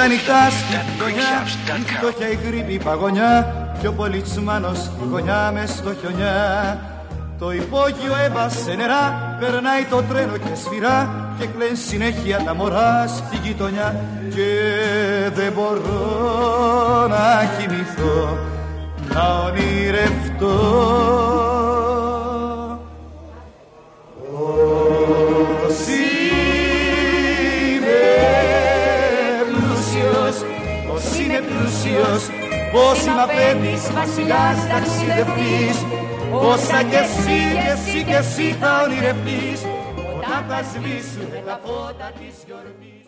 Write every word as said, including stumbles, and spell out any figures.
νυχτά στη γωνιά, η φτώχεια η γρήπη η παγωνιά κι ο πολιτσμάνος στη γωνιά μες στο χιονιά. Το υπόγειο έβασε νερά, περνάει το τρένο και σφυρά και κλαιν συνέχεια τα μωρά στη γειτονιά. Και δεν μπορώ να κοιμηθώ, να ονειρευτώ πως είμαι πλούσιος, πως είναι πλούσιος, πως είμαι απέντης βασιλιάς ταξιδευτής. Όσα κι εσύ κι εσύ κι εσύ θα ονειρευτείς όταν θα σβήσουνε τα φώτα της γιορτής.